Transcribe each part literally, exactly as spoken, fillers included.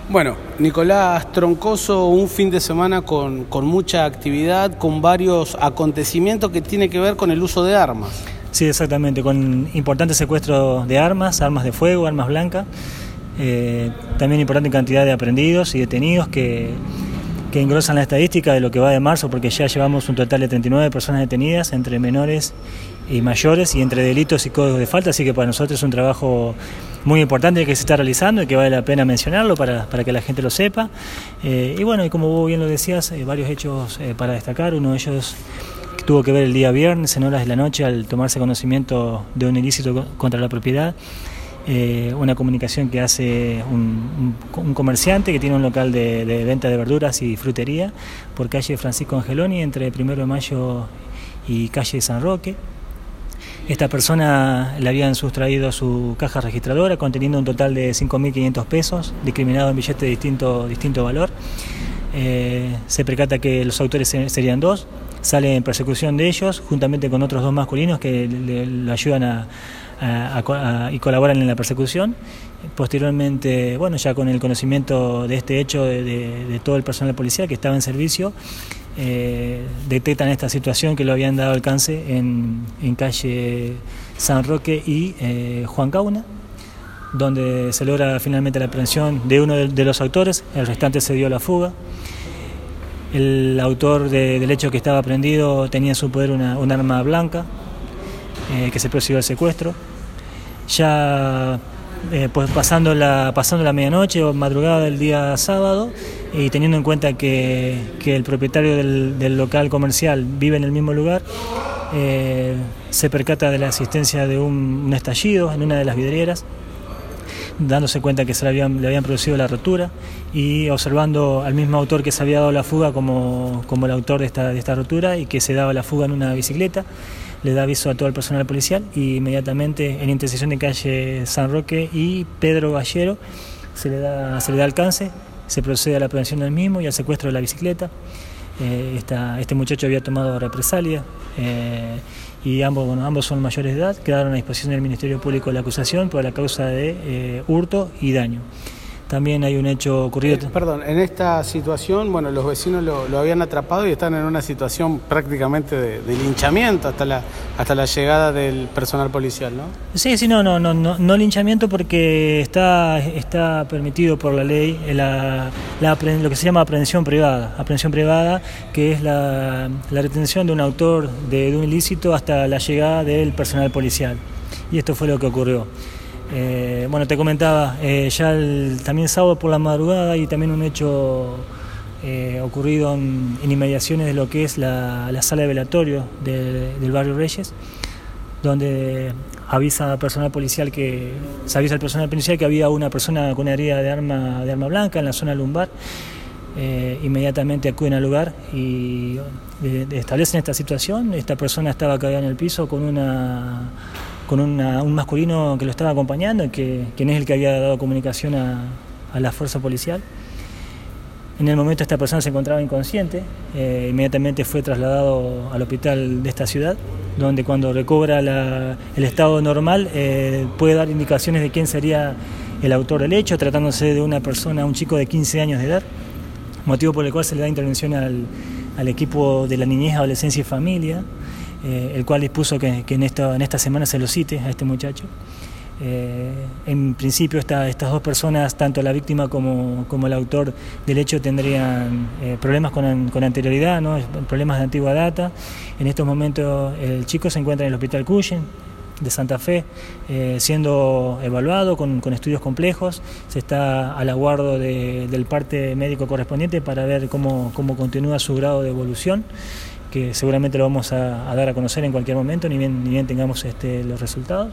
Bueno, Nicolás Troncoso, un fin de semana con, con mucha actividad, con varios acontecimientos que tienen que ver con el uso de armas. Sí, exactamente, con importantes secuestros de armas, armas de fuego, armas blancas, eh, también importante cantidad de aprehendidos y detenidos que, que engrosan la estadística de lo que va de marzo, porque ya llevamos un total de treinta y nueve personas detenidas entre menores y mayores y entre delitos y códigos de falta, así que para nosotros es un trabajo muy importante que se está realizando y que vale la pena mencionarlo para, para que la gente lo sepa. Eh, y bueno, y como vos bien lo decías, eh, varios hechos eh, para destacar. Uno de ellos tuvo que ver el día viernes en horas de la noche al tomarse conocimiento de un ilícito contra la propiedad. Eh, una comunicación que hace un, un, un comerciante que tiene un local de, de venta de verduras y frutería por calle Francisco Angeloni entre Primero de Mayo y calle San Roque. Esta persona le habían sustraído su caja registradora conteniendo un total de cinco mil quinientos pesos, discriminado en billetes de distinto, distinto valor. Eh, se percata que los autores serían dos, sale en persecución de ellos, juntamente con otros dos masculinos que le, le ayudan a, a, a, a, y colaboran en la persecución. Posteriormente, bueno, ya con el conocimiento de este hecho de, de, de todo el personal policial que estaba en servicio, eh, detectan esta situación que lo habían dado alcance en, en calle San Roque y eh, Juan Cauna, donde se logra finalmente la aprehensión de uno de, de los autores, el restante se dio a la fuga. El autor de, del hecho que estaba aprehendido tenía en su poder una, un arma blanca eh, que se procedió al secuestro. Ya eh, pues pasando la, pasando la medianoche o madrugada del día sábado, y teniendo en cuenta que, que el propietario del, del local comercial vive en el mismo lugar, eh, se percata de la existencia de un, un estallido en una de las vidrieras, dándose cuenta que se le habían, le habían producido la rotura, y observando al mismo autor que se había dado la fuga como, como el autor de esta, de esta rotura y que se daba la fuga en una bicicleta, le da aviso a todo el personal policial y inmediatamente en intersección de calle San Roque y Pedro Gallero se le da, se le da alcance, se procede a la aprehensión del mismo y al secuestro de la bicicleta. Eh, esta, este muchacho había tomado represalia eh, y ambos, bueno, ambos son mayores de edad, quedaron a disposición del Ministerio Público de la acusación por la causa de eh, hurto y daño. También hay un hecho ocurrido... Eh, perdón, en esta situación, bueno, los vecinos lo, lo habían atrapado y están en una situación prácticamente de, de linchamiento hasta la, hasta la llegada del personal policial, ¿no? Sí, sí, no, no, no, no, no linchamiento porque está, está permitido por la ley la, la, lo que se llama aprehensión privada, aprehensión privada, que es la, la retención de un autor de, de un ilícito hasta la llegada del personal policial. Y esto fue lo que ocurrió. Eh, bueno, te comentaba, eh, ya el, también sábado por la madrugada y también un hecho eh, ocurrido en, en inmediaciones de lo que es la, la sala de velatorio de, del barrio Reyes, donde avisa al personal policial que se avisa al personal policial que había una persona con una herida de arma de arma blanca en la zona lumbar. Eh, inmediatamente acuden al lugar y eh, establecen esta situación. Esta persona estaba caída en el piso con una con una, un masculino que lo estaba acompañando, que, quien es el que había dado comunicación a, a la fuerza policial. En el momento esta persona se encontraba inconsciente, eh, inmediatamente fue trasladado al hospital de esta ciudad, donde cuando recobra la, el estado normal eh, puede dar indicaciones de quién sería el autor del hecho, tratándose de una persona, un chico de quince años de edad, motivo por el cual se le da intervención al, al equipo de la niñez, adolescencia y familia, eh, el cual dispuso que, que en, esta, en esta semana se lo cite a este muchacho. Eh, en principio esta, estas dos personas, tanto la víctima como, como el autor del hecho, tendrían eh, problemas con, con anterioridad, ¿no? Problemas de antigua data. En estos momentos el chico se encuentra en el Hospital Cushing de Santa Fe, eh, siendo evaluado con, con estudios complejos. Se está al aguardo de, del parte médico correspondiente para ver cómo, cómo continúa su grado de evolución, que seguramente lo vamos a, a dar a conocer en cualquier momento, ni bien, ni bien tengamos este, los resultados.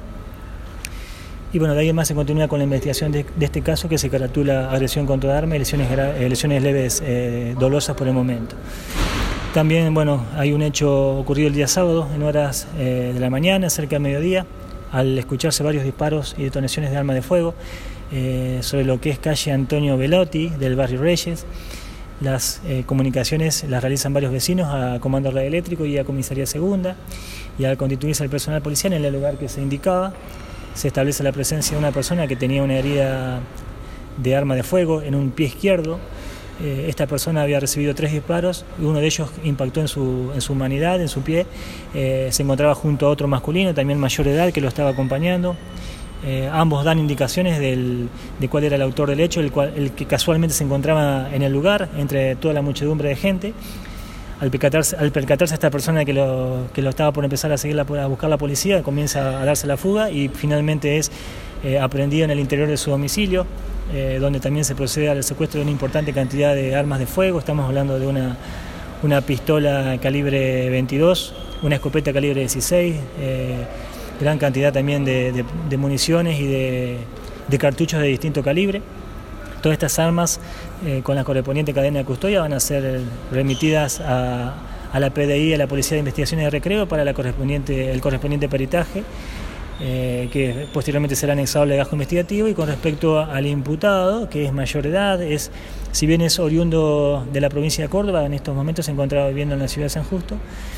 Y bueno, de ahí en más se continúa con la investigación de, de este caso, que se caratula agresión contra arma y lesiones, eh, lesiones leves eh, dolosas por el momento. También, bueno, hay un hecho ocurrido el día sábado, en horas eh, de la mañana, cerca del mediodía, al escucharse varios disparos y detonaciones de arma de fuego eh, sobre lo que es calle Antonio Velotti del barrio Reyes. Las eh, comunicaciones las realizan varios vecinos a Comando Radioeléctrico y a Comisaría Segunda, y al constituirse el personal policial en el lugar que se indicaba, se establece la presencia de una persona que tenía una herida de arma de fuego en un pie izquierdo. Eh, esta persona había recibido tres disparos y uno de ellos impactó en su, en su humanidad, en su pie. Eh, se encontraba junto a otro masculino, también mayor de edad, que lo estaba acompañando. Eh, ambos dan indicaciones del, de cuál era el autor del hecho, el, cual, el que casualmente se encontraba en el lugar, entre toda la muchedumbre de gente. Al percatarse, al percatarse esta persona que lo, que lo estaba por empezar a seguir la, a buscar la policía, comienza a darse la fuga y finalmente es eh, aprehendido en el interior de su domicilio, eh, donde también se procede al secuestro de una importante cantidad de armas de fuego. Estamos hablando de una, una pistola calibre veintidós, una escopeta calibre dieciséis, eh, gran cantidad también de, de, de municiones y de, de cartuchos de distinto calibre. Todas estas armas, eh, con la correspondiente cadena de custodia, van a ser remitidas a, a la P D I, a la Policía de Investigaciones de Recreo, para la correspondiente, el correspondiente peritaje, eh, que posteriormente será anexado al legajo investigativo. Y con respecto al imputado, que es mayor de edad, es, si bien es oriundo de la provincia de Córdoba, en estos momentos se encuentra viviendo en la ciudad de San Justo.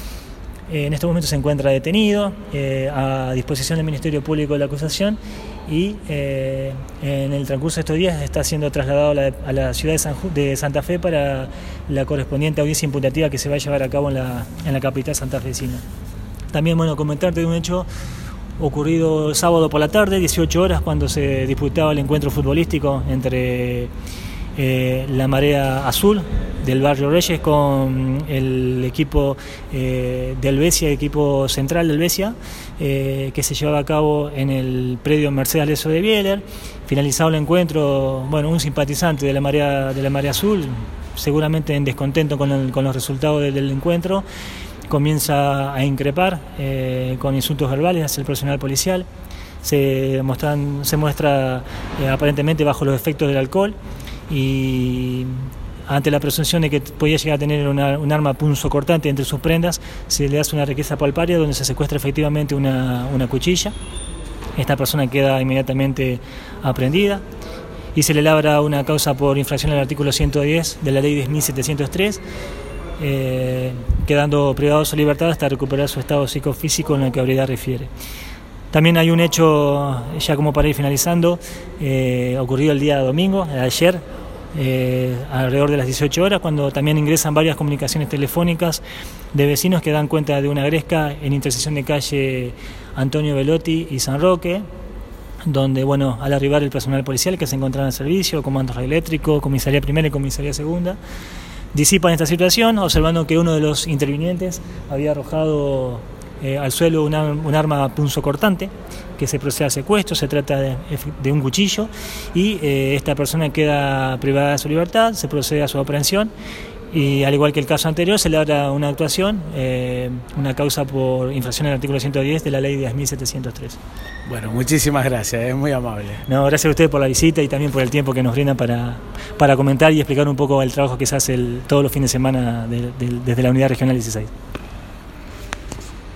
En estos momentos se encuentra detenido eh, a disposición del Ministerio Público de la acusación y eh, en el transcurso de estos días está siendo trasladado a la, a la ciudad de, San, de Santa Fe para la correspondiente audiencia imputativa que se va a llevar a cabo en la, en la capital santafesina. También, bueno, comentarte de un hecho ocurrido el sábado por la tarde, dieciocho horas, cuando se disputaba el encuentro futbolístico entre eh, la Marea Azul del barrio Reyes con el equipo eh, de Helvecia, equipo central de Helvecia, eh, que se llevaba a cabo en el predio Mercedes Leso de Bieler. Finalizado el encuentro, bueno, un simpatizante de la Marea, de la Marea Azul, seguramente en descontento con, el, con los resultados del, del encuentro, comienza a increpar eh, con insultos verbales hacia el personal policial. Se, muestran, se muestra eh, aparentemente bajo los efectos del alcohol y ante la presunción de que podía llegar a tener una, un arma punzocortante entre sus prendas, se le hace una requisa palparia donde se secuestra efectivamente una, una cuchilla. Esta persona queda inmediatamente aprehendida y se le labra una causa por infracción al artículo ciento diez de la ley diez mil setecientos tres, eh, quedando privado de su libertad hasta recuperar su estado psicofísico en el que Abrida refiere. También hay un hecho, ya como para ir finalizando, eh, ocurrido el día domingo, ayer, Eh, alrededor de las dieciocho horas, cuando también ingresan varias comunicaciones telefónicas de vecinos que dan cuenta de una gresca en intersección de calle Antonio Velotti y San Roque, donde, bueno, al arribar el personal policial que se encontraba en servicio, comando radioeléctrico, comisaría primera y comisaría segunda, disipan esta situación, observando que uno de los intervinientes había arrojado eh, al suelo una, un arma punzocortante, que se procede al secuestro. Se trata de, de un cuchillo y eh, esta persona queda privada de su libertad, se procede a su aprehensión y, al igual que el caso anterior, se le abre una actuación, eh, una causa por infracción al artículo ciento diez de la ley diez mil setecientos tres. Bueno, muchísimas gracias, es muy amable. No, gracias a ustedes por la visita y también por el tiempo que nos brindan para, para comentar y explicar un poco el trabajo que se hace el, todos los fines de semana de, de, desde la Unidad Regional dieciséis.